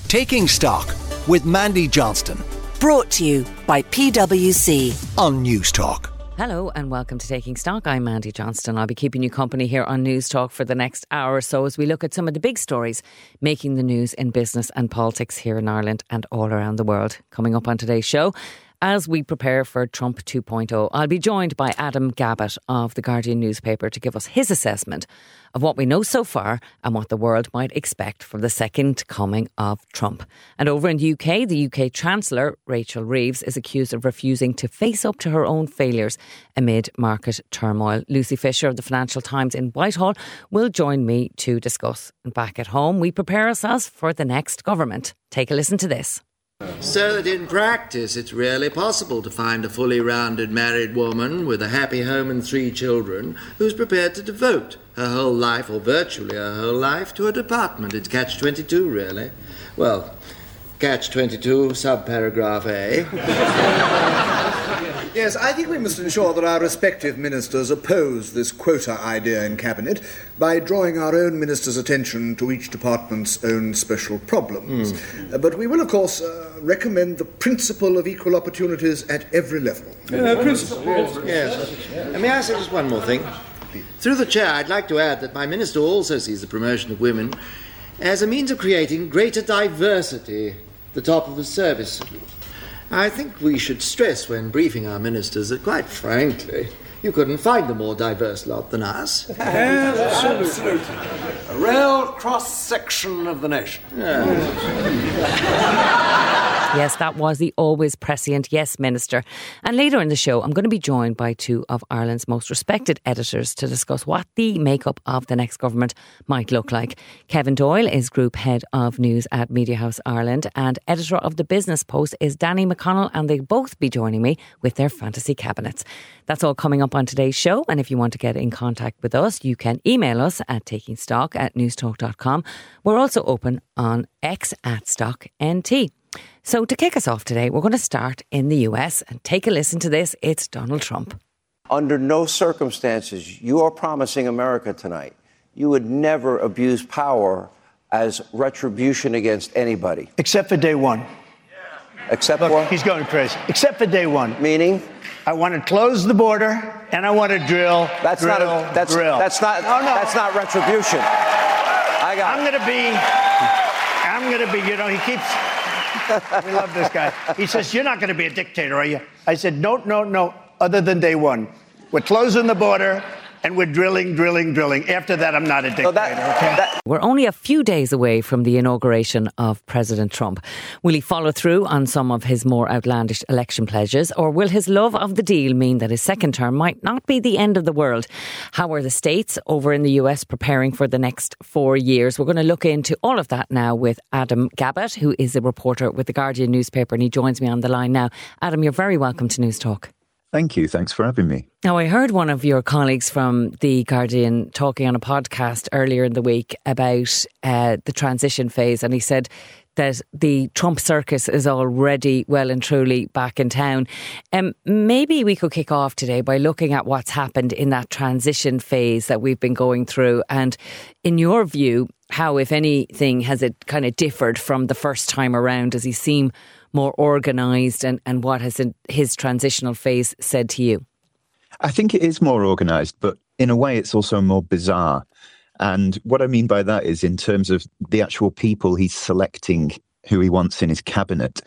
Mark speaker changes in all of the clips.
Speaker 1: Taking Stock with Mandy Johnston.
Speaker 2: Brought to you by PwC
Speaker 1: on News Talk.
Speaker 3: Hello and welcome to Taking Stock. I'm Mandy Johnston. I'll be keeping you company here on News Talk for the next hour or so as we look at some of the big stories making the news in business and politics here in Ireland and all around the world. Coming up on today's show, as we prepare for Trump 2.0, I'll be joined by Adam Gabbett of The Guardian newspaper to give us his assessment of what we know so far and what the world might expect from the second coming of Trump. And over in the UK Chancellor, Rachel Reeves, is accused of refusing to face up to her own failures amid market turmoil. Lucy Fisher of the Financial Times in Whitehall will join me to discuss. And back at home, we prepare ourselves for the next government. Take a listen to this.
Speaker 4: So that in practice it's rarely possible to find a fully rounded married woman with a happy home and 3 children who's prepared to devote her whole life, or virtually her whole life, to a department. It's catch-22, really. Well, catch-22, subparagraph A.
Speaker 5: Yes, I think we must ensure that our respective ministers oppose this quota idea in Cabinet by drawing our own ministers' attention to each department's own special problems. But we will, of course, recommend the principle of equal opportunities at every level.
Speaker 4: Yes. And may I say just one more thing? Through the chair, I'd like to add that my minister also sees the promotion of women as a means of creating greater diversity at the top of the service. I think we should stress when briefing our ministers that, quite frankly, you couldn't find a more diverse lot than us.
Speaker 6: Absolutely. A real cross-section of the nation.
Speaker 3: Yes, that was the always prescient Yes Minister. And later in the show, I'm going to be joined by 2 of Ireland's most respected editors to discuss what the makeup of the next government might look like. Kevin Doyle is Group Head of News at Media House Ireland, and editor of The Business Post is Danny McConnell, and they'll both be joining me with their fantasy cabinets. That's all coming up on today's show, and if you want to get in contact with us, you can email us at takingstock@newstalk.com. We're also open on X @StockNT. So to kick us off today, we're going to start in the US and take a listen to this. It's Donald Trump.
Speaker 7: Under no circumstances, you are promising America tonight, you would never abuse power as retribution against anybody.
Speaker 8: Except for day one.
Speaker 7: Except
Speaker 8: Look,
Speaker 7: what?
Speaker 8: he's going crazy. Except for day one.
Speaker 7: Meaning?
Speaker 8: I want to close the border and I want to drill.
Speaker 7: That's
Speaker 8: not
Speaker 7: retribution.
Speaker 8: I'm going to be, you know, he keeps, we love this guy. He says, you're not going to be a dictator, are you? I said, no, other than day one. We're closing the border and we're drilling. After that, I'm not a dictator,
Speaker 3: We're only a few days away from the inauguration of President Trump. Will he follow through on some of his more outlandish election pledges, or will his love of the deal mean that his second term might not be the end of the world? How are the states over in the US preparing for the next 4 years? We're going to look into all of that now with Adam Gabbett, who is a reporter with The Guardian newspaper, and he joins me on the line now. Adam, you're very welcome to News Talk.
Speaker 9: Thank you. Thanks for having me.
Speaker 3: Now, I heard one of your colleagues from The Guardian talking on a podcast earlier in the week about the transition phase, and he said that the Trump circus is already well and truly back in town. Maybe we could kick off today by looking at what's happened in that transition phase that we've been going through, and in your view, how, if anything, has it kind of differed from the first time around? Does he seem more organised, and what has his transitional phase said to you?
Speaker 9: I think it is more organised, but in a way it's also more bizarre. And what I mean by that is in terms of the actual people he's selecting who he wants in his cabinet.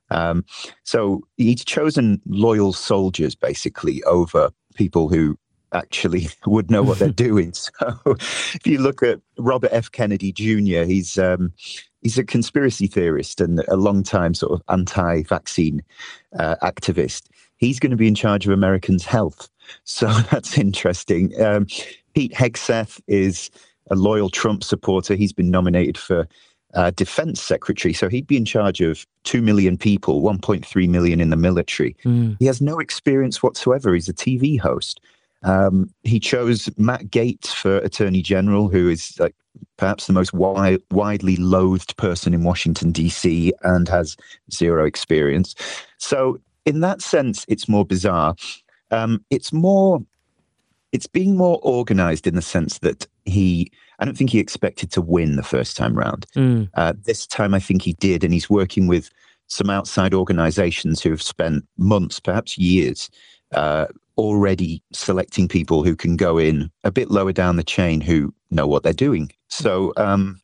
Speaker 9: So he's chosen loyal soldiers, basically, over people who actually would know what they're doing. So if you look at Robert F. Kennedy Jr., he's a conspiracy theorist and a long-time sort of anti-vaccine activist. He's going to be in charge of Americans' health. So that's interesting. Pete Hegseth is a loyal Trump supporter. He's been nominated for defense secretary. So he'd be in charge of 2 million people, 1.3 million in the military. He has no experience whatsoever. He's a TV host. He chose Matt Gaetz for Attorney General, who is like perhaps the most widely loathed person in Washington, D.C. and has zero experience. So in that sense, it's more bizarre. It's more it's being more organised in the sense that I don't think he expected to win the first time round. This time I think he did, and he's working with some outside organisations who have spent months, perhaps years, already selecting people who can go in a bit lower down the chain who know what they're doing. So,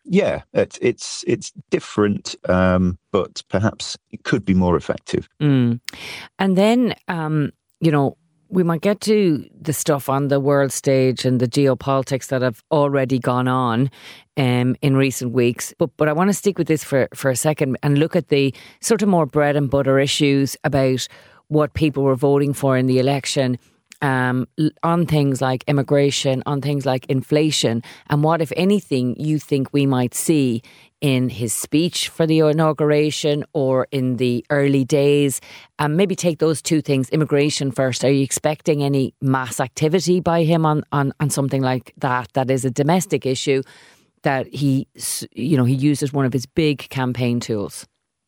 Speaker 9: it's different, but perhaps it could be more effective.
Speaker 3: And then, we might get to the stuff on the world stage and the geopolitics that have already gone on in recent weeks. But I want to stick with this for a second and look at the sort of more bread and butter issues about what people were voting for in the election, on things like immigration, on things like inflation, and what, if anything, you think we might see in his speech for the inauguration or in the early days. Maybe take those two things. Immigration first. Are you expecting any mass activity by him on something like that? That is a domestic issue that he used as one of his big campaign tools.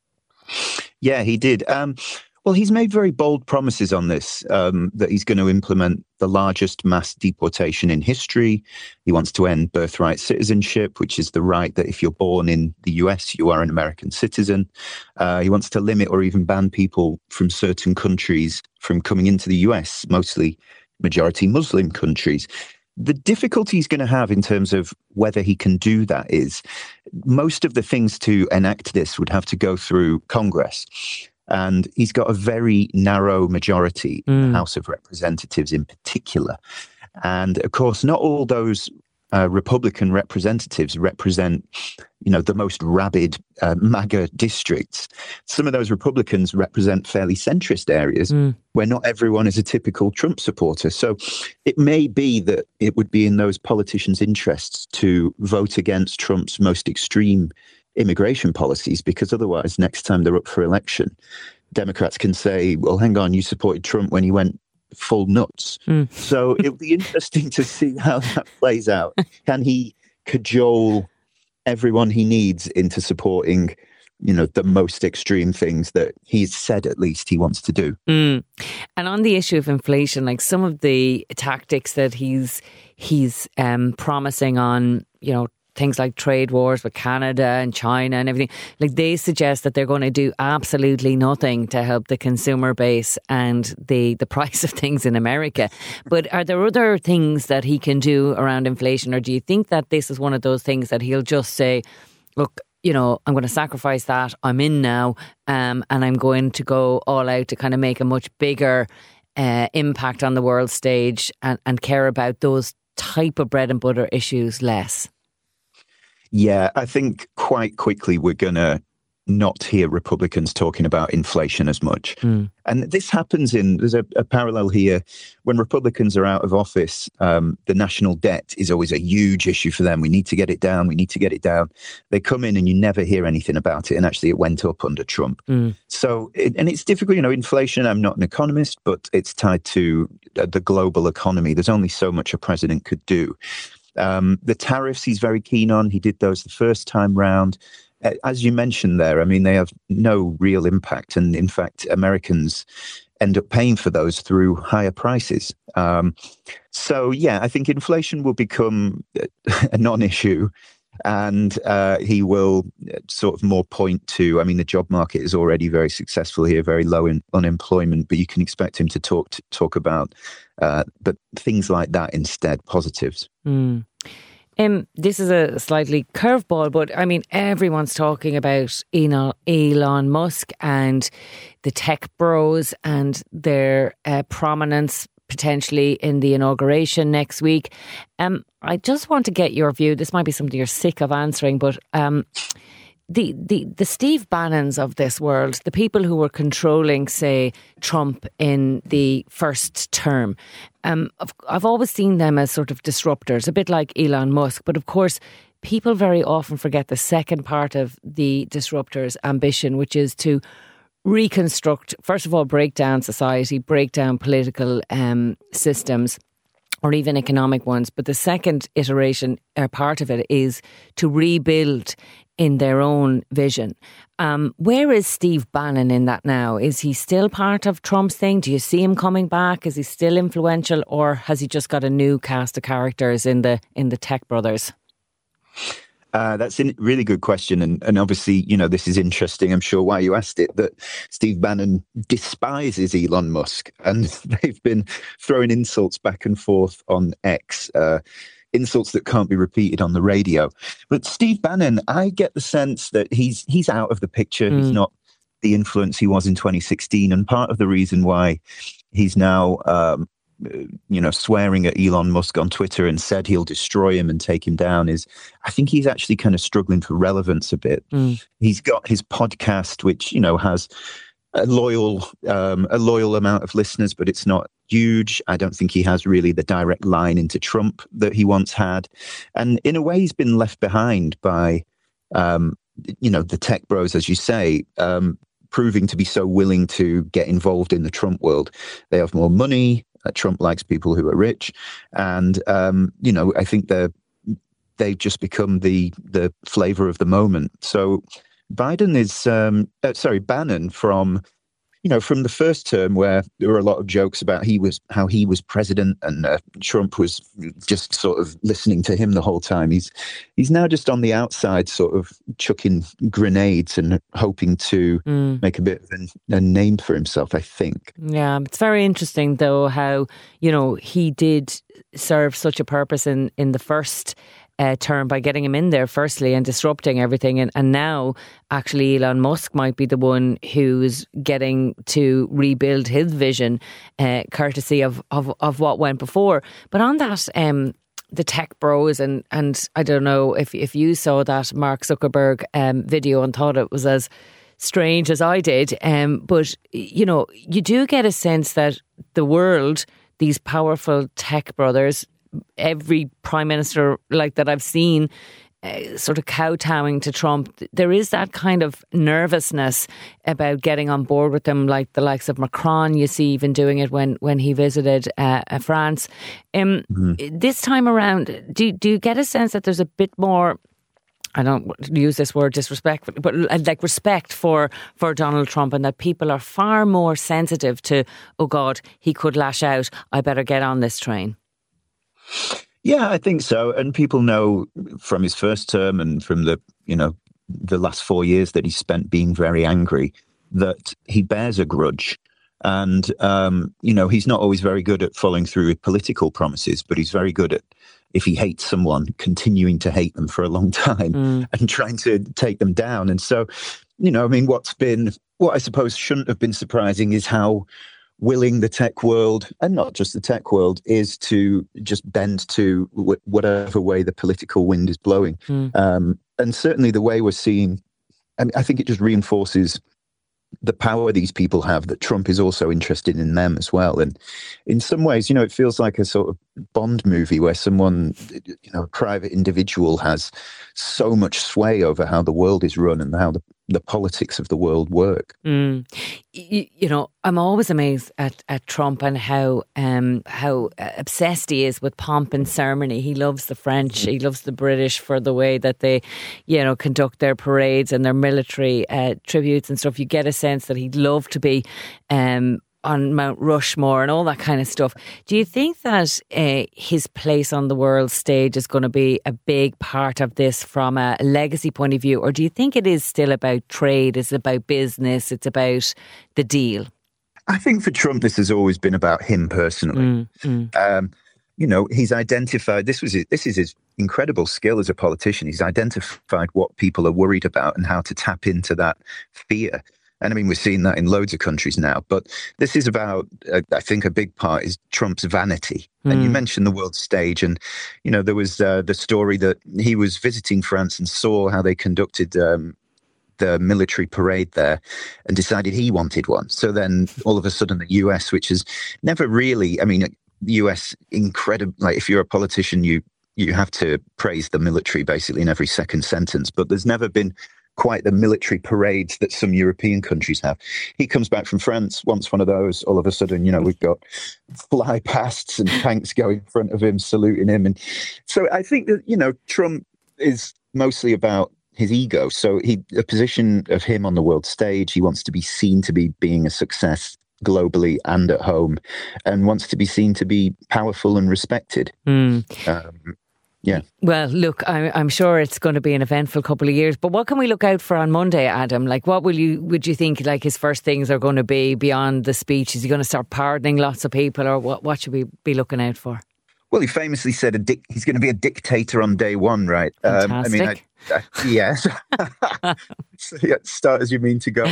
Speaker 9: Yeah, he did. Well, he's made very bold promises on this, that he's going to implement the largest mass deportation in history. He wants to end birthright citizenship, which is the right that if you're born in the US, you are an American citizen. He wants to limit or even ban people from certain countries from coming into the US, mostly majority Muslim countries. The difficulty he's going to have in terms of whether he can do that is most of the things to enact this would have to go through Congress. And he's got a very narrow majority in the House of Representatives in particular. And of course, not all those Republican representatives represent, the most rabid MAGA districts. Some of those Republicans represent fairly centrist areas where not everyone is a typical Trump supporter. So it may be that it would be in those politicians' interests to vote against Trump's most extreme immigration policies, because otherwise next time they're up for election, Democrats can say, well, hang on, you supported Trump when he went full nuts. So it'll be interesting to see how that plays out. Can he cajole everyone he needs into supporting, the most extreme things that he's said at least he wants to do?
Speaker 3: And on the issue of inflation, like some of the tactics that he's promising on, things like trade wars with Canada and China and everything, like they suggest that they're going to do absolutely nothing to help the consumer base and the price of things in America. But are there other things that he can do around inflation, or do you think that this is one of those things that he'll just say, look, I'm going to sacrifice that, I'm in now, and I'm going to go all out to kind of make a much bigger impact on the world stage and care about those type of bread and butter issues less?
Speaker 9: Yeah, I think quite quickly we're going to not hear Republicans talking about inflation as much. And this happens there's a parallel here. When Republicans are out of office, the national debt is always a huge issue for them. We need to get it down. We need to get it down. They come in and you never hear anything about it. And actually it went up under Trump. So, and it's difficult, inflation, I'm not an economist, but it's tied to the global economy. There's only so much a president could do. The tariffs he's very keen on. He did those the first time round. As you mentioned there, I mean, they have no real impact. And in fact, Americans end up paying for those through higher prices. So, yeah, I think inflation will become a non-issue. And he will sort of more point to, I mean, the job market is already very successful here, very low in unemployment, but you can expect him to talk about but things like that instead, positives.
Speaker 3: This is a slightly curveball, but I mean, everyone's talking about Elon Musk and the tech bros and their prominence potentially in the inauguration next week. I just want to get your view. This might be something you're sick of answering, but the Steve Bannons of this world, the people who were controlling, say, Trump in the first term, I've always seen them as sort of disruptors, a bit like Elon Musk. But of course, people very often forget the second part of the disruptor's ambition, which is to reconstruct, first of all, break down society, break down political systems, or even economic ones. But the second iteration, or part of it, is to rebuild in their own vision. Where is Steve Bannon in that now? Is he still part of Trump's thing? Do you see him coming back? Is he still influential, or has he just got a new cast of characters in the Tech Brothers?
Speaker 9: That's a really good question. And obviously, this is interesting. I'm sure why you asked it, that Steve Bannon despises Elon Musk. And they've been throwing insults back and forth on X, insults that can't be repeated on the radio. But Steve Bannon, I get the sense that he's out of the picture. He's not the influence he was in 2016. And part of the reason why he's now swearing at Elon Musk on Twitter and said he'll destroy him and take him down is, I think he's actually kind of struggling for relevance a bit. He's got his podcast, which, has a loyal amount of listeners, but it's not huge. I don't think he has really the direct line into Trump that he once had. And in a way, he's been left behind by, the tech bros, as you say, proving to be so willing to get involved in the Trump world. They have more money. Trump likes people who are rich. And, I think they've just become the flavor of the moment. So Bannon from the first term, where there were a lot of jokes about how he was president and Trump was just sort of listening to him the whole time. He's now just on the outside, sort of chucking grenades and hoping to make a bit of a name for himself, I think. Yeah,
Speaker 3: it's very interesting though how he did serve such a purpose in the first term by getting him in there firstly and disrupting everything, and now actually Elon Musk might be the one who's getting to rebuild his vision courtesy of what went before. But on that the tech bros, and I don't know if you saw that Mark Zuckerberg video and thought it was as strange as I did, but you do get a sense that the world, these powerful tech brothers, every prime minister like that I've seen sort of kowtowing to Trump, there is that kind of nervousness about getting on board with them, like the likes of Macron. You see even doing it when he visited France. This time around, do you get a sense that there's a bit more, I don't use this word disrespectful, but like respect for Donald Trump, and that people are far more sensitive to, oh God, he could lash out, I better get on this train?
Speaker 9: Yeah, I think so. And people know from his first term and from the last 4 years that he spent being very angry, that he bears a grudge. And, he's not always very good at following through with political promises, but he's very good at, if he hates someone, continuing to hate them for a long time and trying to take them down. And so, what I suppose shouldn't have been surprising is how willing the tech world, and not just the tech world, is to just bend to whatever way the political wind is blowing. And certainly the way we're seeing, I think it just reinforces the power these people have, that Trump is also interested in them as well. And in some ways, it feels like a sort of Bond movie where someone, a private individual has so much sway over how the world is run and how the politics of the world work. I'm always amazed at Trump and how obsessed he is with pomp and ceremony. He loves the French, he loves the British for the way that they, conduct their parades and their military tributes and stuff. You get a sense that he'd love to be on Mount Rushmore and all that kind of stuff. Do you think that his place on the world stage is going to be a big part of this from a legacy point of view? Or do you think it is still about trade, it's about business, it's about the deal? I think for Trump, this has always been about him personally. He's identified, this is his incredible skill as a politician. He's identified what people are worried about and how to tap into that fear. And we're seeing that in loads of countries now. But this is about, I think a big part is Trump's vanity. And you mentioned the world stage. And, there was the story that he was visiting France and saw how they conducted the military parade there and decided he wanted one. So then all of a sudden the US, which is never really, the US, incredible, like if you're a politician, you have to praise the military basically in every second sentence. But there's never been quite the military parades that some European countries have. He comes back from France, wants one of those. All of a sudden, we've got fly pasts and tanks going in front of him, saluting him. And so I think that, Trump is mostly about his ego. So a position of him on the world stage, he wants to be seen to be being a success globally and at home, and wants to be seen to be powerful and respected. Yeah.
Speaker 3: Well, look, I'm sure it's going to be an eventful couple of years, but what can we look out for on Monday, Adam? Like, what would you think like his first things are going to be beyond the speech? Is he going to start pardoning lots of people, or what should we be looking out for?
Speaker 9: Well, he famously said he's going to be a dictator on day one, right?
Speaker 3: Fantastic.
Speaker 9: Yes. So, start as you mean to go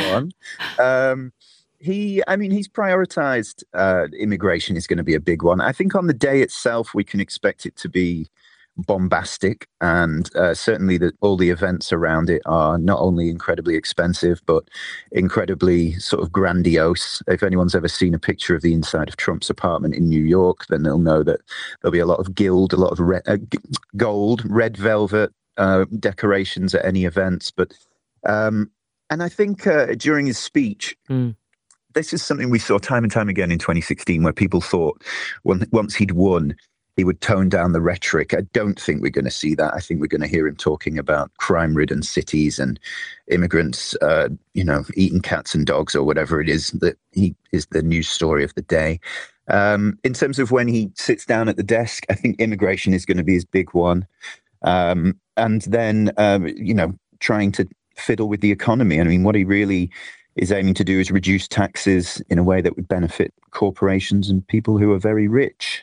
Speaker 9: on. He's prioritised immigration is going to be a big one. I think on the day itself, we can expect it to be bombastic, and certainly all the events around it are not only incredibly expensive, but incredibly sort of grandiose. If anyone's ever seen a picture of the inside of Trump's apartment in New York, then they'll know that there'll be a lot of a lot of gold, red velvet decorations at any events. But and I think during his speech, this is something we saw time and time again in 2016, where people thought once he'd won, he would tone down the rhetoric. I don't think we're going to see that. I think we're going to hear him talking about crime-ridden cities and immigrants, eating cats and dogs or whatever it is that is the news story of the day. In terms of when he sits down at the desk, I think immigration is going to be his big one. And then, trying to fiddle with the economy. I mean, what he really is aiming to do is reduce taxes in a way that would benefit corporations and people who are very rich.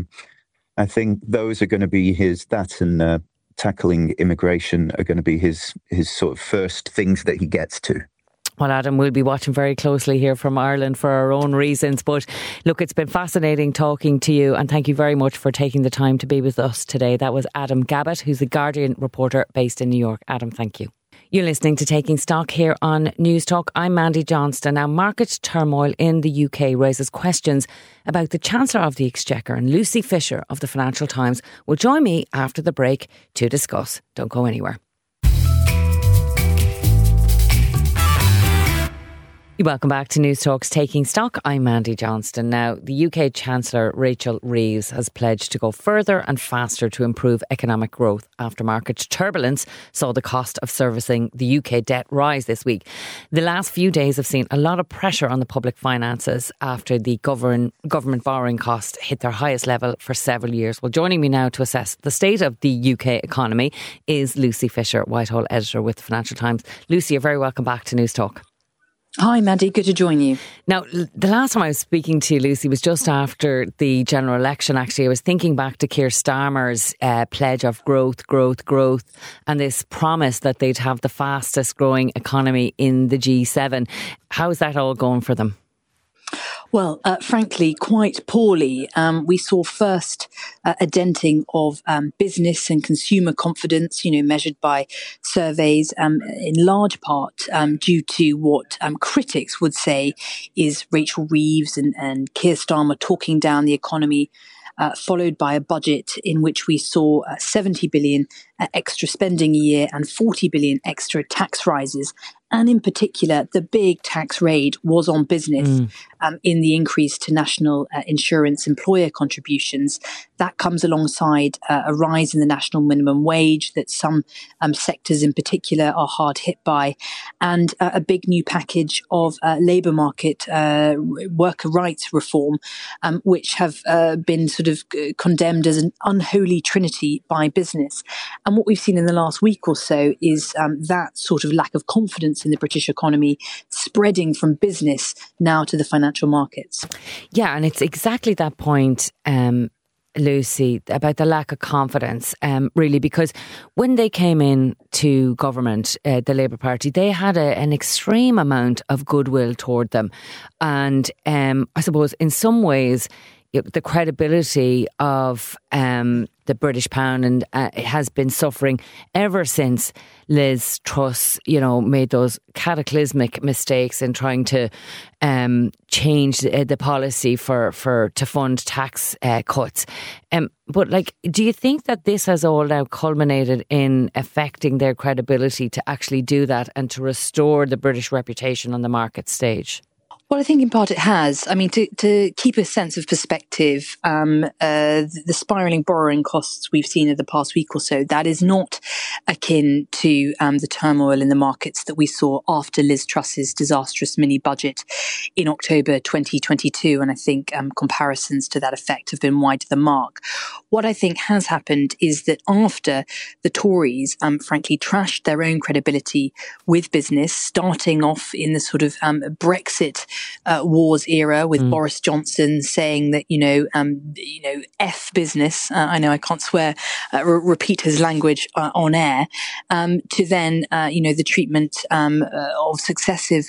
Speaker 9: I think those are going to be and tackling immigration are going to be his sort of first things that he gets to.
Speaker 3: Well, Adam, we'll be watching very closely here from Ireland for our own reasons. But look, it's been fascinating talking to you, and thank you very much for taking the time to be with us today. That was Adam Gabbett, who's a Guardian reporter based in New York. Adam, thank you. You're listening to Taking Stock here on News Talk. I'm Mandy Johnston. Now, market turmoil in the UK raises questions about the Chancellor of the Exchequer, and Lucy Fisher of the Financial Times will join me after the break to discuss. Don't go anywhere. Welcome back to News Talk's Taking Stock. I'm Mandy Johnston. Now, the UK Chancellor Rachel Reeves has pledged to go further and faster to improve economic growth after market turbulence saw the cost of servicing the UK debt rise this week. The last few days have seen a lot of pressure on the public finances after the government borrowing costs hit their highest level for several years. Well, joining me now to assess the state of the UK economy is Lucy Fisher, Whitehall editor with the Financial Times. Lucy, you're very welcome back to News Talk.
Speaker 10: Hi, Mandy. Good to join you.
Speaker 3: Now, the last time I was speaking to you, Lucy, was just after the general election. Actually, I was thinking back to Keir Starmer's pledge of growth, and this promise that they'd have the fastest growing economy in the G7. How is that all going for them?
Speaker 10: Well, frankly, quite poorly. We saw first a denting of business and consumer confidence, measured by surveys, in large part due to what critics would say is Rachel Reeves and Keir Starmer talking down the economy, followed by a budget in which we saw 70 billion extra spending a year and 40 billion extra tax rises. And in particular, the big tax raid was on business in the increase to national insurance employer contributions. That comes alongside a rise in the national minimum wage that some sectors in particular are hard hit by, and a big new package of labour market worker rights reform, which have been sort of condemned as an unholy trinity by business. And what we've seen in the last week or so is that sort of lack of confidence in the British economy spreading from business now to the financial markets. Yeah,
Speaker 3: and it's exactly that point, Lucy, about the lack of confidence, really, because when they came in to government, the Labour Party, they had an extreme amount of goodwill toward them. And I suppose in some ways, the credibility of the British pound, and it has been suffering ever since Liz Truss, made those cataclysmic mistakes in trying to change the policy to fund tax cuts. But do you think that this has all now culminated in affecting their credibility to actually do that and to restore the British reputation on the market stage?
Speaker 10: Well, I think in part it has. I mean, to keep a sense of perspective, the spiralling borrowing costs we've seen in the past week or so, that is not akin to the turmoil in the markets that we saw after Liz Truss's disastrous mini budget in October 2022. And I think comparisons to that effect have been wide of the mark. What I think has happened is that after the Tories, frankly, trashed their own credibility with business, starting off in the sort of Brexit wars era with Boris Johnson saying that, F business, I know I can't swear, repeat his language on air, to then, the treatment of successive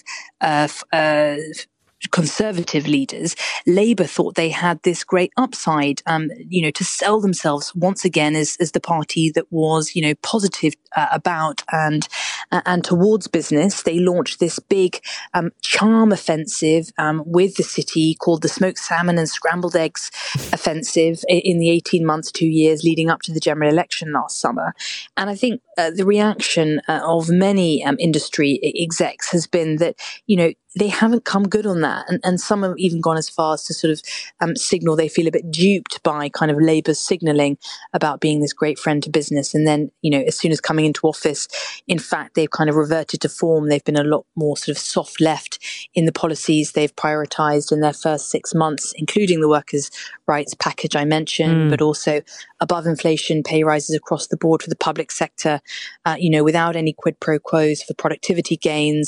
Speaker 10: Conservative leaders. Labour thought they had this great upside, to sell themselves once again as the party that was, positive about and towards business. They launched this big charm offensive with the city called the Smoked Salmon and Scrambled Eggs offensive in the 18 months, 2 years leading up to the general election last summer. And I think the reaction of many industry execs has been that, they haven't come good on that. And some have even gone as far as to sort of signal they feel a bit duped by kind of Labour's signalling about being this great friend to business. And then, as soon as coming into office, in fact, they've kind of reverted to form. They've been a lot more sort of soft left in the policies they've prioritised in their first 6 months, including the workers' rights package I mentioned, but also above inflation pay rises across the board for the public sector, without any quid pro quos for productivity gains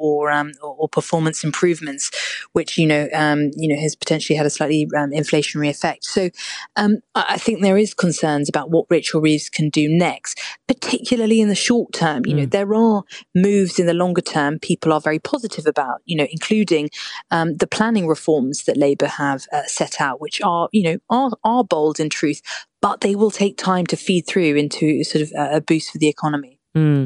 Speaker 10: or performance improvements, which has potentially had a slightly inflationary effect. So I think there is concerns about what Rachel Reeves can do next, particularly in the short term. There are moves in the longer term people are very positive about, including the planning reforms that Labour have set out, which are bold in truth, but they will take time to feed through into sort of a boost for the economy.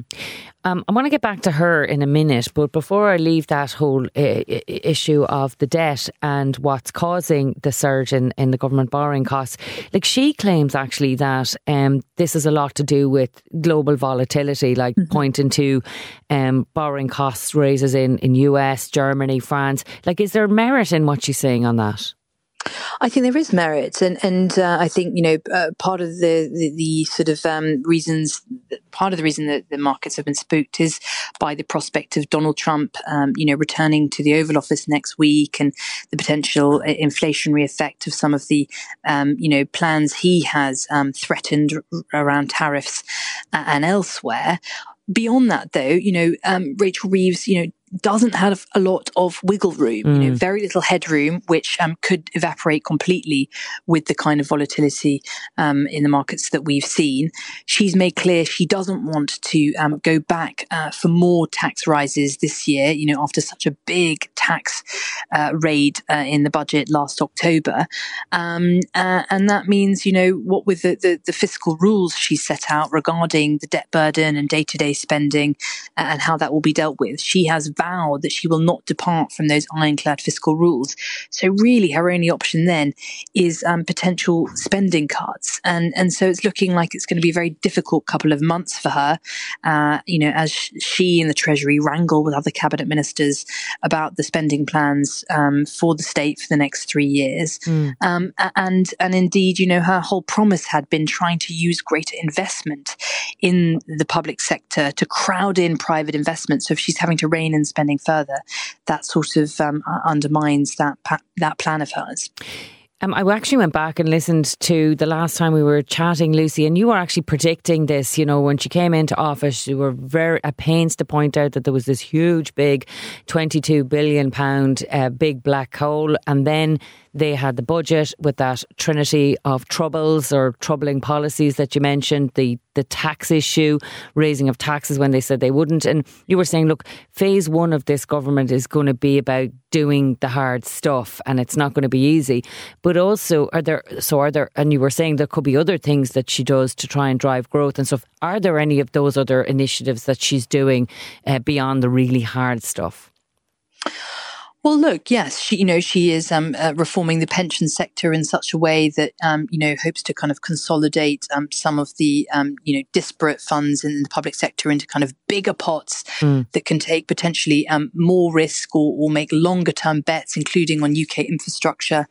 Speaker 3: I want to get back to her in a minute, but before I leave that whole issue of the debt and what's causing the surge in the government borrowing costs, she claims actually that this is a lot to do with global volatility, pointing to borrowing costs raises in US, Germany, France. Is there merit in what she's saying on that?
Speaker 10: I think there is merit, and I think part of the sort of reasons, part of the reason that the markets have been spooked is by the prospect of Donald Trump, returning to the Oval Office next week, and the potential inflationary effect of some of the plans he has threatened around tariffs and elsewhere. Beyond that, though, Rachel Reeves, doesn't have a lot of wiggle room, very little headroom, which could evaporate completely with the kind of volatility in the markets that we've seen. She's made clear she doesn't want to go back for more tax rises this year, after such a big tax raid in the budget last October. And that means, what with the fiscal rules she set out regarding the debt burden and day-to-day spending and how that will be dealt with, she has vowed that she will not depart from those ironclad fiscal rules. So really her only option then is potential spending cuts. And so it's looking like it's going to be a very difficult couple of months for her, as she and the Treasury wrangle with other cabinet ministers about the spending plans for the state for the next 3 years. And indeed, her whole promise had been trying to use greater investment in the public sector to crowd in private investment. So if she's having to rein in spending further, that sort of undermines that plan of hers.
Speaker 3: I actually went back and listened to the last time we were chatting, Lucy, and you were actually predicting this. When she came into office, you were very at pains to point out that there was this huge, big £22 billion big black hole, and then They had the budget with that trinity of troubles or troubling policies that you mentioned, the tax issue, raising of taxes when they said they wouldn't. And you were saying, look, phase one of this government is going to be about doing the hard stuff, and it's not going to be easy. But also, are there, and you were saying there could be other things that she does to try and drive growth and stuff. Are there any of those other initiatives that she's doing beyond the really hard stuff?
Speaker 10: Well, look, yes, she is reforming the pension sector in such a way that, hopes to kind of consolidate some of the, disparate funds in the public sector into kind of bigger pots that can take potentially more risk or make longer term bets, including on UK infrastructure.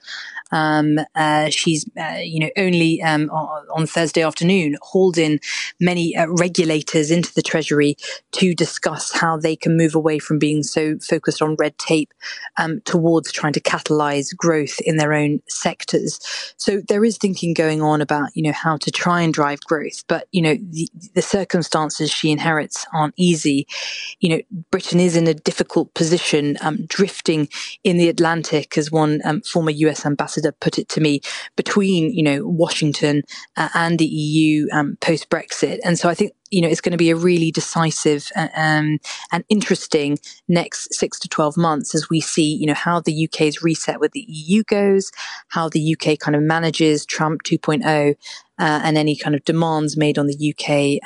Speaker 10: She's, only on Thursday afternoon hauled in many regulators into the Treasury to discuss how they can move away from being so focused on red tape towards trying to catalyse growth in their own sectors. So there is thinking going on about, how to try and drive growth. But, the circumstances she inherits aren't easy. Britain is in a difficult position, drifting in the Atlantic, as one former US ambassador put it to me, between, Washington and the EU post-Brexit. And so I think, it's going to be a really decisive and interesting next 6 to 12 months as we see, how the UK's reset with the EU goes, how the UK kind of manages Trump 2.0 and any kind of demands made on the UK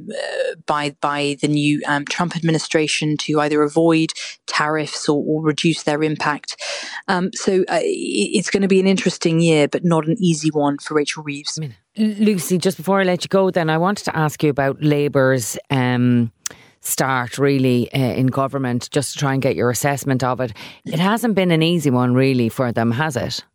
Speaker 10: by the new Trump administration to either avoid tariffs or reduce their impact. So it's going to be an interesting year, but not an easy one for Rachel Reeves.
Speaker 3: Lucy, just before I let you go then, I wanted to ask you about Labour's start really in government, just to try and get your assessment of it. It hasn't been an easy one really for them, has it?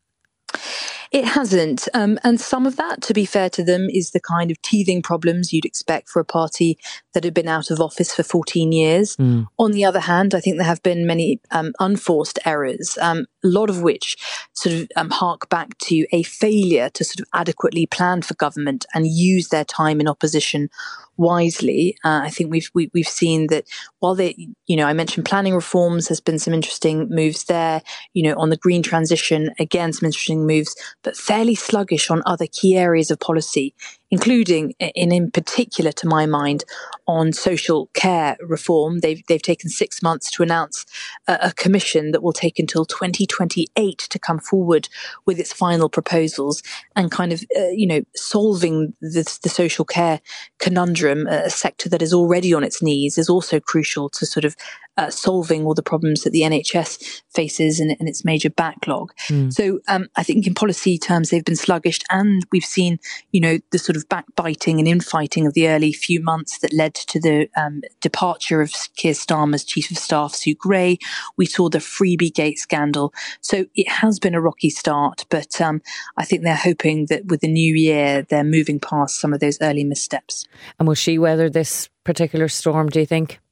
Speaker 10: It hasn't. And some of that, to be fair to them, is the kind of teething problems you'd expect for a party that had been out of office for 14 years. On the other hand, I think there have been many unforced errors, a lot of which sort of hark back to a failure to sort of adequately plan for government and use their time in opposition wisely. I think we've seen that while I mentioned planning reforms, there's been some interesting moves there, on the green transition, again, some interesting moves, but fairly sluggish on other key areas of policy, including in particular, to my mind, on social care reform. They've taken 6 months to announce a commission that will take until 2028 to come forward with its final proposals and kind of, solving the social care conundrum, a sector that is already on its knees, is also crucial to sort of solving all the problems that the NHS faces and its major backlog. So I think in policy terms, they've been sluggish, and we've seen, the sort of backbiting and infighting of the early few months that led to the departure of Keir Starmer's Chief of Staff, Sue Gray. We saw the Freebie Gate scandal. So it has been a rocky start, but I think they're hoping that with the new year, they're moving past some of those early missteps.
Speaker 3: And will she weather this particular storm, do you think?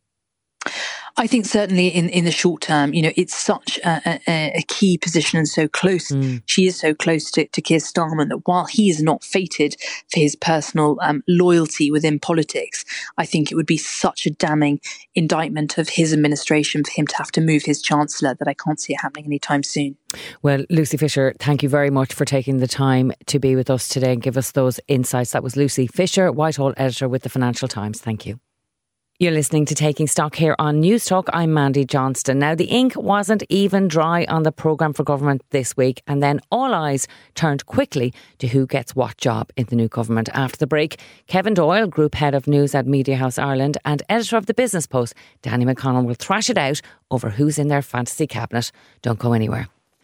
Speaker 10: I think certainly in the short term, it's such a key position and so close. She is so close to Keir Starmer that while he is not fated for his personal loyalty within politics, I think it would be such a damning indictment of his administration for him to have to move his Chancellor that I can't see it happening anytime soon.
Speaker 3: Well, Lucy Fisher, thank you very much for taking the time to be with us today and give us those insights. That was Lucy Fisher, Whitehall editor with the Financial Times. Thank you. You're listening to Taking Stock here on News Talk. I'm Mandy Johnston. Now, the ink wasn't even dry on the programme for government this week, and then all eyes turned quickly to who gets what job in the new government. After the break, Kevin Doyle, Group Head of News at Media House Ireland and Editor of the Business Post, Danny McConnell, will thrash it out over who's in their fantasy cabinet. Don't go anywhere.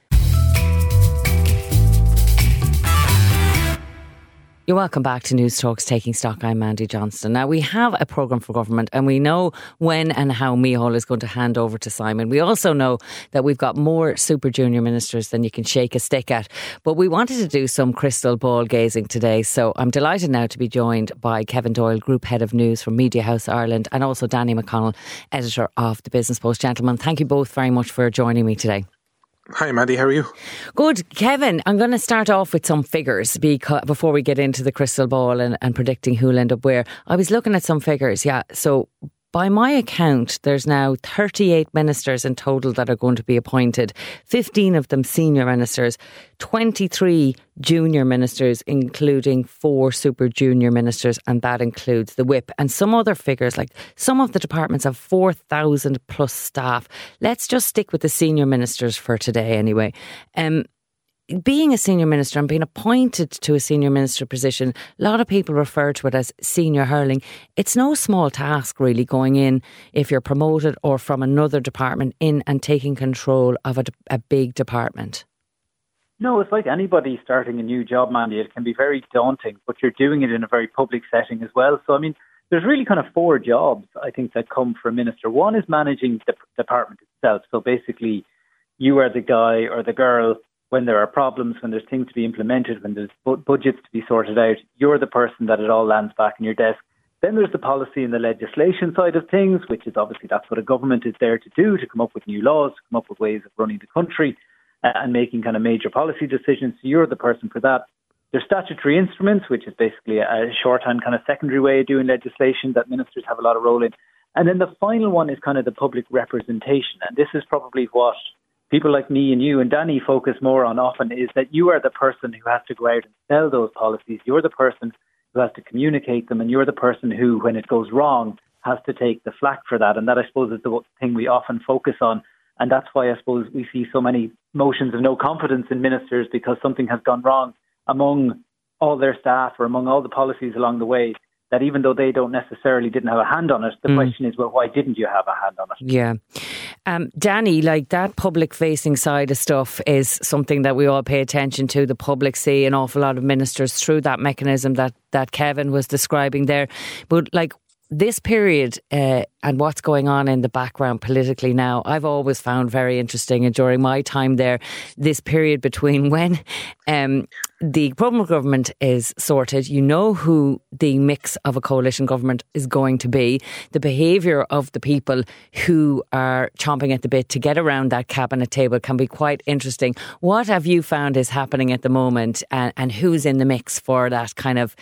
Speaker 3: You're welcome back to News Talk's Taking Stock. I'm Mandy Johnston. Now, we have a programme for government and we know when and how Micheál is going to hand over to Simon. We also know that we've got more super junior ministers than you can shake a stick at. But we wanted to do some crystal ball gazing today. So I'm delighted now to be joined by Kevin Doyle, Group Head of News from Media House Ireland, and also Danny McConnell, Editor of the Business Post. Gentlemen, thank you both very much for joining me today.
Speaker 11: Hi, Maddie. How are you?
Speaker 3: Good. Kevin, I'm going to start off with some figures before we get into the crystal ball and predicting who'll end up where. I was looking at some figures, yeah. So by my account, there's now 38 ministers in total that are going to be appointed, 15 of them senior ministers, 23 junior ministers, including 4 super junior ministers, and that includes the whip. And some other figures, like some of the departments have 4,000 plus staff. Let's just stick with the senior ministers for today anyway. Being a senior minister and being appointed to a senior minister position, a lot of people refer to it as senior hurling. It's no small task really going in, if you're promoted or from another department, in and taking control of a big department.
Speaker 12: No, it's like anybody starting a new job, Mandy. It can be very daunting, but you're doing it in a very public setting as well. So, I mean, there's really kind of 4 jobs, I think, that come for a minister. One is managing the department itself. So basically, you are the guy or the girl when there are problems, when there's things to be implemented, when there's budgets to be sorted out. You're the person that it all lands back in your desk. Then there's the policy and the legislation side of things, which is obviously that's what a government is there to do, to come up with new laws, to come up with ways of running the country and making kind of major policy decisions. So you're the person for that. There's statutory instruments, which is basically a shorthand kind of secondary way of doing legislation that ministers have a lot of role in. And then the final one is kind of the public representation. And this is probably what people like me and you and Danny focus more on often, is that you are the person who has to go out and sell those policies. You're the person who has to communicate them, and you're the person who, when it goes wrong, has to take the flak for that. And that, I suppose, is the thing we often focus on. And that's why I suppose we see so many motions of no confidence in ministers, because something has gone wrong among all their staff or among all the policies along the way, that even though they didn't have a hand on it, the question is, well, why didn't you have a hand on it?
Speaker 3: Yeah. Danny, like that public-facing side of stuff is something that we all pay attention to. The public see an awful lot of ministers through that mechanism that Kevin was describing there. But like this period and what's going on in the background politically now, I've always found very interesting. And during my time there, this period between when the Cromwell government is sorted, you know who the mix of a coalition government is going to be. The behaviour of the people who are chomping at the bit to get around that cabinet table can be quite interesting. What have you found is happening at the moment, and who's in the mix for that kind of,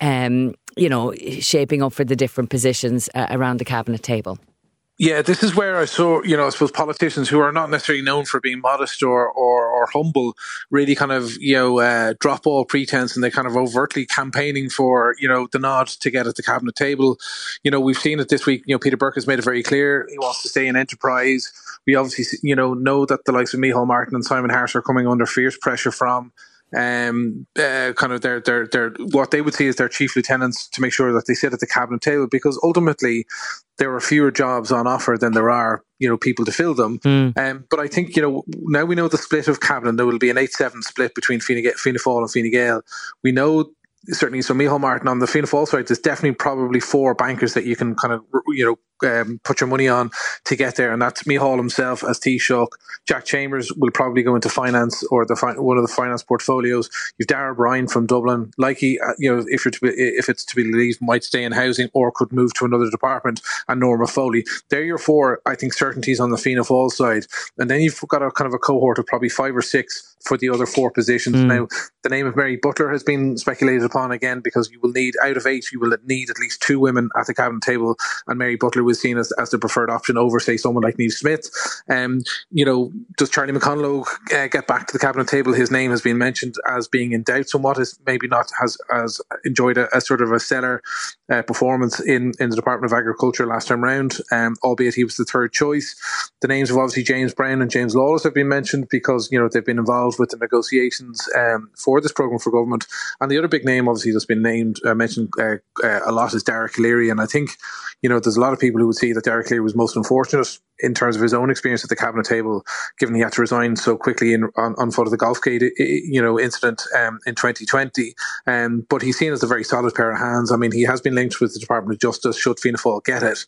Speaker 3: shaping up for the different positions around the cabinet table?
Speaker 11: Yeah, this is where I saw, I suppose politicians who are not necessarily known for being modest or humble really kind of, drop all pretense, and they kind of overtly campaigning for, the nod to get at the cabinet table. We've seen it this week. Peter Burke has made it very clear he wants to stay in enterprise. We obviously, know that the likes of Micheál Martin and Simon Harris are coming under fierce pressure from kind of their what they would see as their chief lieutenants to make sure that they sit at the cabinet table, because ultimately there are fewer jobs on offer than there are, people to fill them. But I think, now we know the split of cabinet. There will be an 8-7 split between Fianna Fáil and Fine Gael. We know certainly, so Micheál Martin on the Fianna Fáil side, there's definitely probably 4 bankers that you can kind of, put your money on to get there, and that's Micheál himself as Taoiseach. Jack Chambers will probably go into finance or one of the finance portfolios. You've Darragh Bryan from Dublin, likely, if it's to be believed, might stay in housing or could move to another department, and Norma Foley. They're your 4, I think, certainties on the Fianna Fáil side, and then you've got a kind of a cohort of probably 5 or 6 for the other 4 positions. Now, the name of Mary Butler has been speculated upon again, because you will need, out of 8, you will need at least 2 women at the cabinet table, and Mary Butler was seen as the preferred option over, say, someone like Niamh Smith. Does Charlie McConlogue get back to the cabinet table? His name has been mentioned as being in doubt somewhat. Has maybe not has enjoyed a sort of a stellar performance in the Department of Agriculture last time round, albeit he was the 3rd choice. The names of obviously James Brown and James Lawless have been mentioned, because they've been involved with the negotiations for this programme for government. And the other big name obviously that's been mentioned a lot is Derek Leary. And I think there's a lot of people who would see that Derek Leary was most unfortunate in terms of his own experience at the cabinet table, given he had to resign so quickly on foot of the Golfgate, incident in 2020. But he's seen as a very solid pair of hands. I mean, he has been linked with the Department of Justice, should Fianna Fáil get it.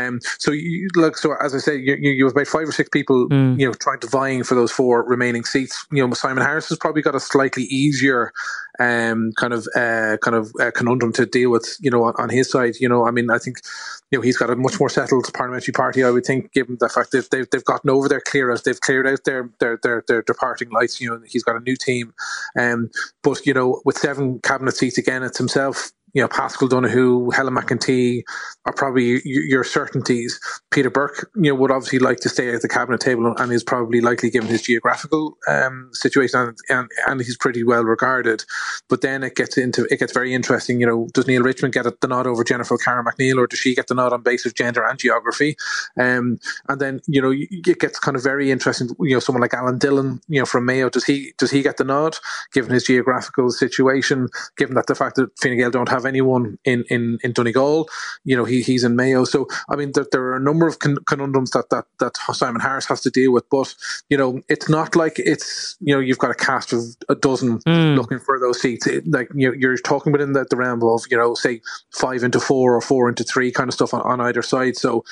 Speaker 11: So as I say, you have about 5 or 6 people, trying to vying for those 4 remaining seats. Simon Harris has probably got a slightly easier kind of conundrum to deal with, on his side. I think, he's got a much more settled parliamentary party, I would think, given the fact that they've gotten over their clear-out, they've cleared out their departing lights. He's got a new team, but with 7 cabinet seats again, it's himself, Pascal Donoghue, Helen McEntee are probably your certainties. Peter Burke, would obviously like to stay at the cabinet table and is probably likely given his geographical situation, and he's pretty well regarded. But then it gets very interesting. Does Neil Richmond get the nod over Jennifer Karen McNeil, or does she get the nod on basis of gender and geography? And then it gets kind of very interesting. Someone like Alan Dillon, from Mayo, does he get the nod given his geographical situation? Given that the fact that Fine Gael don't have anyone in Donegal, he's in Mayo. So I mean, there are a number of conundrums that Simon Harris has to deal with. But it's not like it's you've got a cast of a dozen looking for those seats. You're talking within the realm of say 5 into 4 or 4 into 3 kind of stuff on either side. So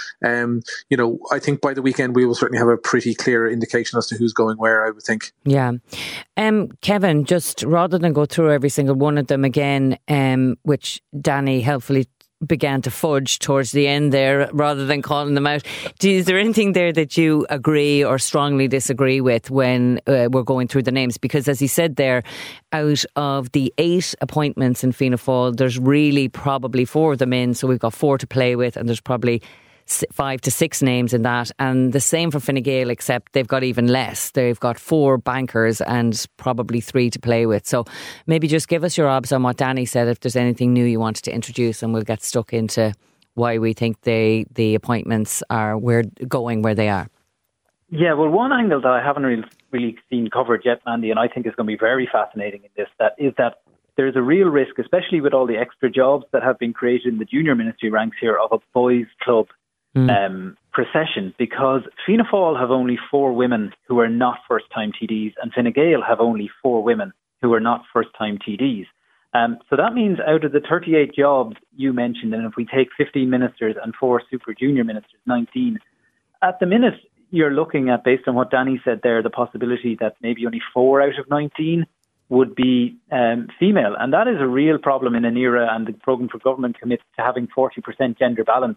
Speaker 11: I think by the weekend we will certainly have a pretty clear indication as to who's going where, I would think.
Speaker 3: Yeah. Kevin, just rather than go through every single one of them again, which Danny helpfully began to fudge towards the end there rather than calling them out, is there anything there that you agree or strongly disagree with when we're going through the names? Because as he said there, out of the 8 appointments in Fianna Fáil, there's really probably 4 of them in, so we've got 4 to play with, and there's probably 5 to 6 names in that, and the same for Fine Gael, except they've got even less. They've got 4 bankers and probably 3 to play with. So maybe just give us your obs on what Danny said, if there's anything new you wanted to introduce, and we'll get stuck into why we think the appointments are going where they are.
Speaker 12: Yeah, well, one angle that I haven't really seen covered yet, Mandy, and I think is going to be very fascinating in this, is that there's a real risk, especially with all the extra jobs that have been created in the junior ministry ranks here, of a boys' club procession, because Fianna Fáil have only 4 women who are not first-time TDs, and Fine Gael have only 4 women who are not first-time TDs. So that means out of the 38 jobs you mentioned, and if we take 15 ministers and 4 super junior ministers, 19, at the minute you're looking at, based on what Danny said there, the possibility that maybe only 4 out of 19 would be female. And that is a real problem in an era, and the Programme for Government commits to having 40% gender balance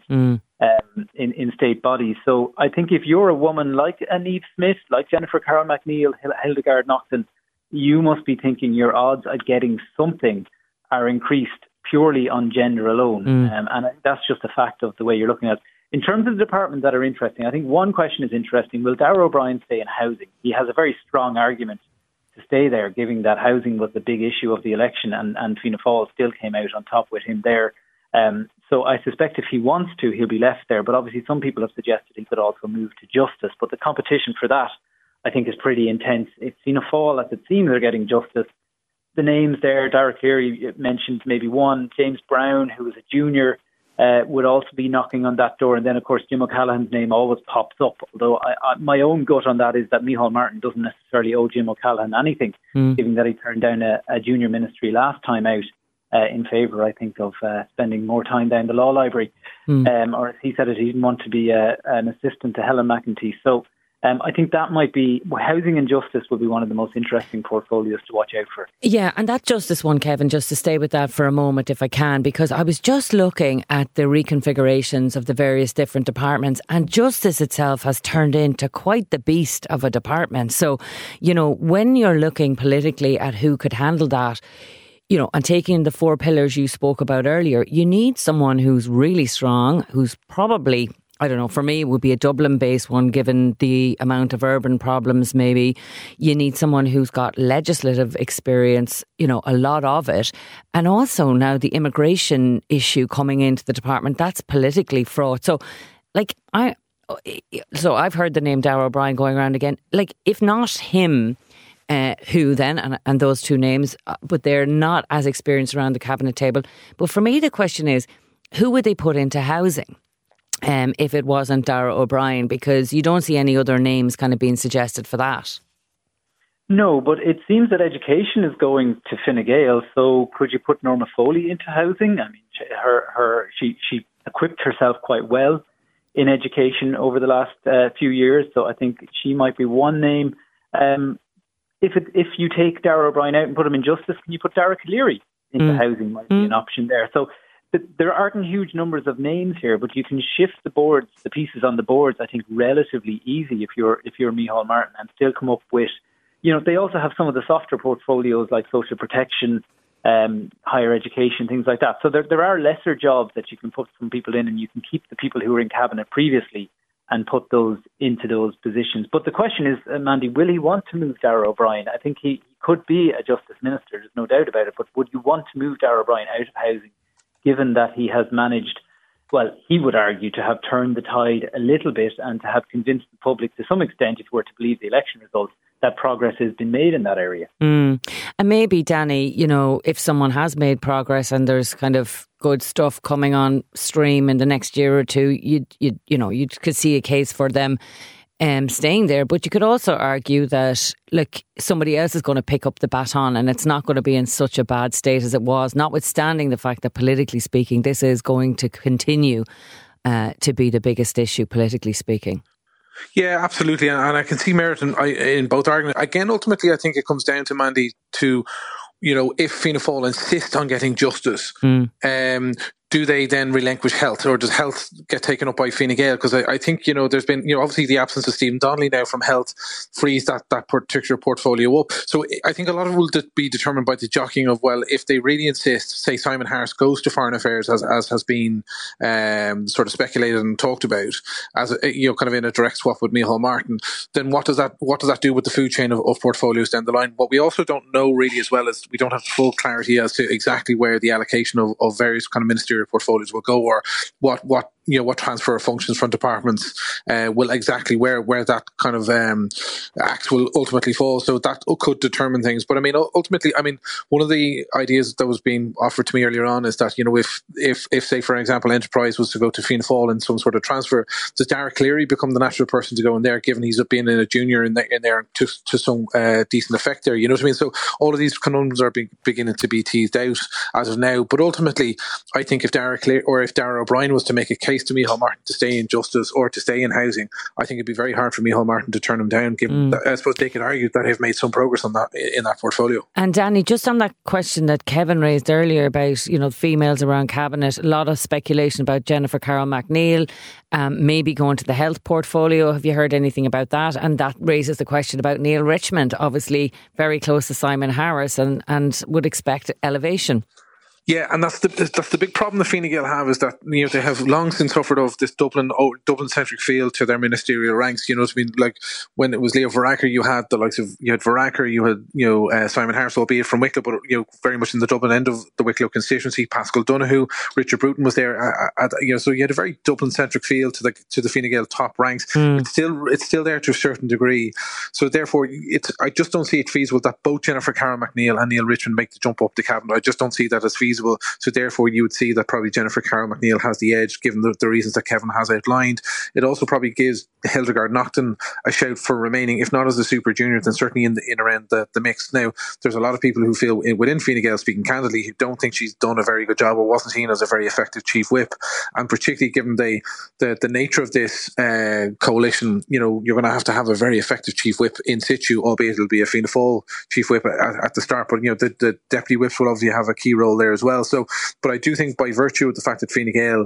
Speaker 12: in state bodies. So I think if you're a woman like Niamh Smith, like Jennifer Carroll McNeil, Hildegard Naughton, you must be thinking your odds at getting something are increased purely on gender alone. And that's just a fact of the way you're looking at it. In terms of the departments that are interesting, I think one question is interesting. Will Darragh O'Brien stay in housing? He has a very strong argument to stay there, given that housing was the big issue of the election, and Fianna Fáil still came out on top with him there. So I suspect if he wants to, he'll be left there. But obviously some people have suggested he could also move to Justice. But the competition for that, I think, is pretty intense. It's Fianna Fáil, as it seems, they're getting Justice. The names there, Dara Cleary mentioned maybe one, James Brown, who was a junior, would also be knocking on that door. And then, of course, Jim O'Callaghan's name always pops up, although my own gut on that is that Micheál Martin doesn't necessarily owe Jim O'Callaghan anything, given that he turned down a junior ministry last time out in favour, I think, of spending more time down the law library. Or as he said it, he didn't want to be an assistant to Helen McEntee. So I think that might be, housing and justice will be one of the most interesting portfolios to watch out for.
Speaker 3: Yeah, and that justice one, Kevin, just to stay with that for a moment if I can, because I was just looking at the reconfigurations of the various different departments, and justice itself has turned into quite the beast of a department. So, when you're looking politically at who could handle that, and taking the 4 pillars you spoke about earlier, you need someone who's really strong, who's probably, I don't know, for me, it would be a Dublin-based one, given the amount of urban problems, maybe. You need someone who's got legislative experience, a lot of it. And also now the immigration issue coming into the department, that's politically fraught. So, I've heard the name Darragh O'Brien going around again. If not him, who then? And those 2 names, but they're not as experienced around the cabinet table. But for me, the question is, who would they put into housing? If it wasn't Darragh O'Brien, because you don't see any other names kind of being suggested for that.
Speaker 12: No, but it seems that education is going to Fine Gael, so could you put Norma Foley into housing? I mean, she equipped herself quite well in education over the last few years, so I think she might be one name. If you take Darragh O'Brien out and put him in justice, can you put Dara Cleary into housing? Might be an option there. So there aren't huge numbers of names here, but you can shift the pieces on the boards, I think, relatively easy if you're Micheál Martin, and still come up with, they also have some of the softer portfolios like social protection, higher education, things like that. So there are lesser jobs that you can put some people in, and you can keep the people who were in cabinet previously and put those into those positions. But the question is, Mandy, will he want to move Darragh O'Brien? I think he could be a Justice Minister, there's no doubt about it, but would you want to move Darragh O'Brien out of housing, given that he has managed, well, he would argue, to have turned the tide a little bit and to have convinced the public to some extent, if we were to believe the election results, that progress has been made in that area. And
Speaker 3: maybe, Danny, if someone has made progress and there's kind of good stuff coming on stream in the next year or two, you could see a case for them staying there. But you could also argue that, look, somebody else is going to pick up the baton and it's not going to be in such a bad state as it was, notwithstanding the fact that, politically speaking, this is going to continue to be the biggest issue, politically speaking.
Speaker 11: Yeah, absolutely. And I can see merit in both arguments. Again, ultimately, I think it comes down to, Mandy, to, if Fianna Fáil insist on getting justice, do they then relinquish health, or does health get taken up by Fine Gael? Because I think, there's been, obviously the absence of Stephen Donnelly now from health frees that particular portfolio up. So I think a lot of it will be determined by the jockeying of, well, if they really insist, say Simon Harris goes to Foreign Affairs, as has been sort of speculated and talked about, as kind of in a direct swap with Micheál Martin, then what does that do with the food chain of portfolios down the line? What we also don't know really as well is we don't have full clarity as to exactly where the allocation of various kind of ministerial portfolios will go, or what transfer of functions from departments will exactly where that kind of act will ultimately fall. So that could determine things. But ultimately, one of the ideas that was being offered to me earlier on is that, if say, for example, Enterprise was to go to Fianna Fáil in some sort of transfer, does Dara Cleary become the natural person to go in there, given he's been in a junior in there to some decent effect there? You know what I mean? So all of these conundrums are beginning to be teased out as of now. But ultimately, I think if Dara Cleary or if Darragh O'Brien was to make a case to Micheál Martin to stay in justice or to stay in housing, I think it'd be very hard for Micheál Martin to turn him down, given that I suppose they could argue that they've made some progress on that in that portfolio.
Speaker 3: And Danny, just on that question that Kevin raised earlier about, females around cabinet, a lot of speculation about Jennifer Carroll MacNeill maybe going to the health portfolio. Have you heard anything about that? And that raises the question about Neil Richmond, obviously very close to Simon Harris and would expect elevation.
Speaker 11: Yeah, and that's the big problem the Fine Gael have, is that they have long since suffered of this Dublin-centric feel to their ministerial ranks. You know what I mean? Like when it was Leo Varadkar, you had the likes of Varadkar, you had Simon Harris, albeit from Wicklow, but very much in the Dublin end of the Wicklow constituency. Pascal Donoghue, Richard Bruton was there. So you had a very Dublin-centric feel to the Fine Gael top ranks. It's still there to a certain degree. So therefore, I just don't see it feasible that both Jennifer Carroll MacNeill and Neil Richmond make the jump up the cabinet. I just don't see that as feasible. So therefore you would see that probably Jennifer Carroll MacNeill has the edge, given the reasons that Kevin has outlined. It also probably gives Hildegard Naughton a shout for remaining, if not as a super junior, then certainly in around the mix. Now, there's a lot of people who feel within Fine Gael, speaking candidly, who don't think she's done a very good job or wasn't seen as a very effective chief whip. And particularly given the nature of this coalition, you're going to have a very effective chief whip in situ, albeit it'll be a Fianna Fáil chief whip at the start. But the deputy whips will obviously have a key role there as well. So, but I do think by virtue of the fact that Fine Gael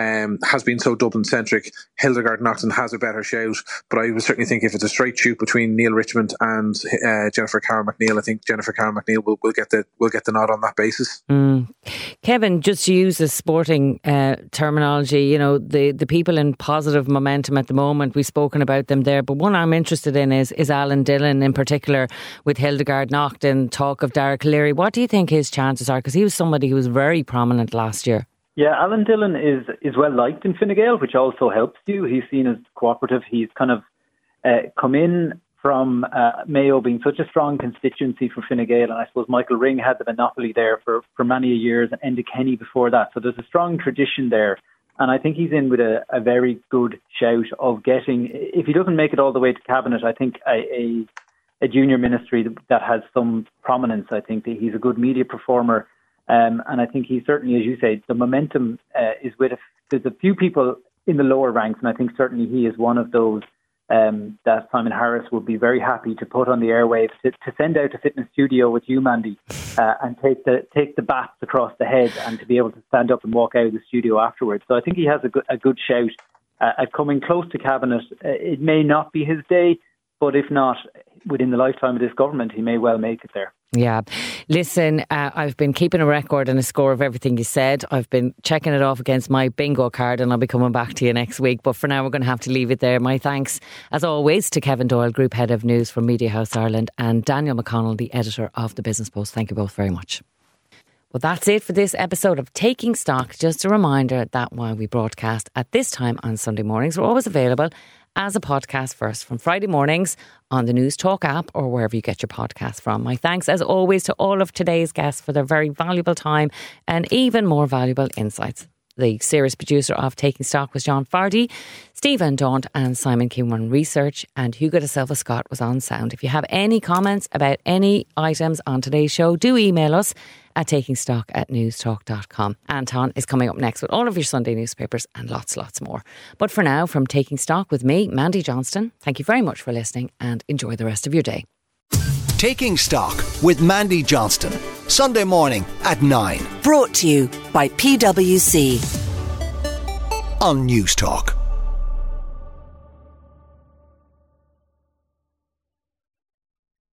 Speaker 11: has been so Dublin-centric, Hildegard Naughton has a better shout. But I would certainly think if it's a straight shoot between Neil Richmond and Jennifer Carroll MacNeill, I think Jennifer Carroll MacNeill will get the nod on that basis.
Speaker 3: Kevin, just to use the sporting terminology, the people in positive momentum at the moment, we've spoken about them there, but one I'm interested in is Alan Dillon in particular, with Hildegard Naughton, talk of Dara Cleary. What do you think his chances are? Because he was somebody who was very prominent last year.
Speaker 12: Yeah, Alan Dillon is well liked in Fine Gael, which also helps you. He's seen as cooperative. He's kind of come in from Mayo being such a strong constituency for Fine Gael, and I suppose Michael Ring had the monopoly there for many years, and Enda Kenny before that. So there's a strong tradition there, and I think he's in with a very good shout of getting, if he doesn't make it all the way to cabinet, I think a junior ministry that has some prominence. I think that he's a good media performer. And I think he certainly, as you say, the momentum is with there's a few people in the lower ranks, and I think certainly he is one of those that Simon Harris would be very happy to put on the airwaves, to send out to sit in a studio with you, Mandy, and take the bats across the head, and to be able to stand up and walk out of the studio afterwards. So I think he has a good shout at coming close to cabinet. It may not be his day, but if not, within the lifetime of this government, he may well make it there.
Speaker 3: Yeah. Listen, I've been keeping a record and a score of everything you said. I've been checking it off against my bingo card, and I'll be coming back to you next week. But for now, we're going to have to leave it there. My thanks, as always, to Kevin Doyle, Group Head of News from Media House Ireland, and Daniel McConnell, the editor of The Business Post. Thank you both very much. Well, that's it for this episode of Taking Stock. Just a reminder that while we broadcast at this time on Sunday mornings, we're always available as a podcast first from Friday mornings on the News Talk app or wherever you get your podcast from. My thanks, as always, to all of today's guests for their very valuable time and even more valuable insights. The series producer of Taking Stock was John Fardy, Stephen Daunt and Simon Keane on research, and Hugo de Silva Scott was on sound. If you have any comments about any items on today's show, do email us at takingstock@newstalk.com. Anton is coming up next with all of your Sunday newspapers and lots more. But for now, from Taking Stock with me, Mandy Johnston, thank you very much for listening and enjoy the rest of your day.
Speaker 1: Taking Stock with Mandy Johnston. Sunday morning at 9.
Speaker 2: Brought to you by PwC.
Speaker 1: On News Talk.